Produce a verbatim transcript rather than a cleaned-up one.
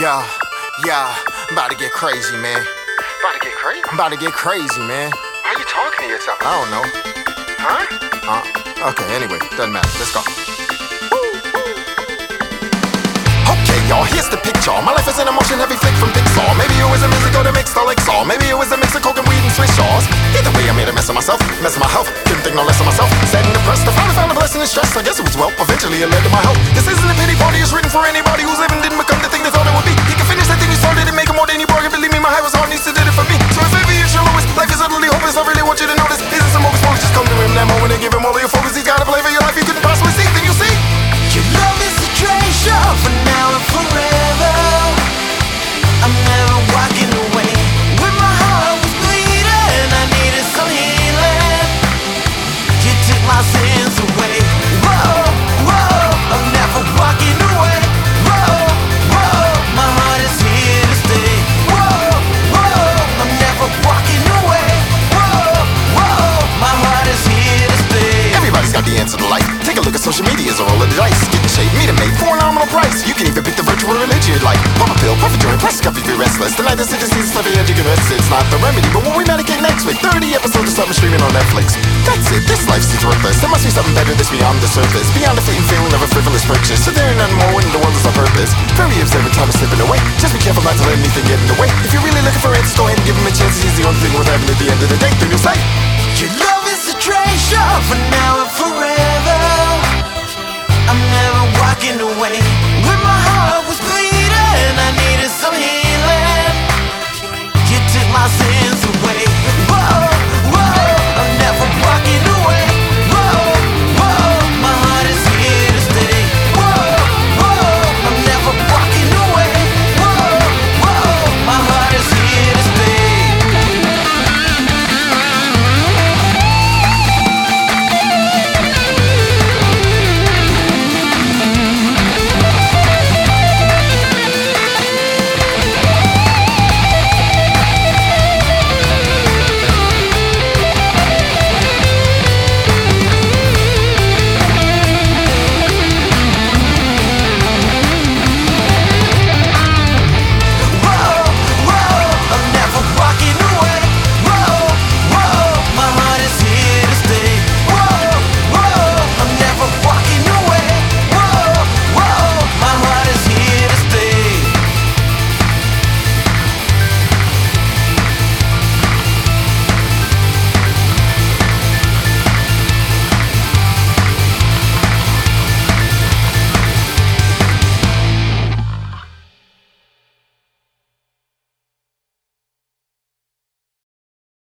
Yeah, yeah, I'm about to get crazy, man. About to get crazy? I'm about to get crazy, man. How you talking to yourself? I don't know. Huh? Uh, okay, anyway, doesn't matter. Let's go. Okay, y'all, here's the picture. My life is an emotion heavy flick from Pixar. Maybe it was a music or the mix all Exar. Maybe it was a mix of coke and weed and Swiss straws. Either way, I made a mess of myself, mess of my health. Didn't think no less of myself. Sad and depressed, I finally found a blessing in stress. I guess it was well, eventually it led to my health. This isn't a pity party, it's written for anybody who's living didn't become the thing they thought it would be. You can finish that thing you started and make it more than you bargained. Believe me, my high was hard, needs to did it for me. So if ever you're your lowest, life is utterly hopeless. I really want you to know this isn't some hocus pocus. Just come to him that moment and give him all of your focus. He's got a flavor your life you couldn't possibly see. Then you'll see your love is a treasure for now and forever. I'm never walking away. When my heart was bleeding, I needed some healing. You took my sins away. Whoa, whoa, I'm never walking away. Whoa, whoa, my heart is here to stay. Whoa, whoa, I'm never walking away. Whoa, whoa, my heart is here to stay. everybody's got the answer to life. Take a look at social media as a roll of the dice. Get in shape, meet a mate for a nominal price. You can even pick the virtual religion you'd like. Pop a pill, puff a joint, press a cup if you're restless. Tonight the city sees stuff edge you can rest. It's not the remedy, but when we medicate next week, thirty episodes of something streaming on Netflix. That's it, this life seems worthless. There must be something better that's beyond the surface, beyond the fleeting feeling of a frivolous purchase. So there ain't nothing more when the world is on purpose. Very observant, time is slipping away. Just be careful not to let anything get in the way. If you're really looking for answers, go ahead and give him a chance. He's the only thing worth having at the end of the day. Then you'll say your love is a treasure for now and forever. I'm never walking away. When my heart was bleeding,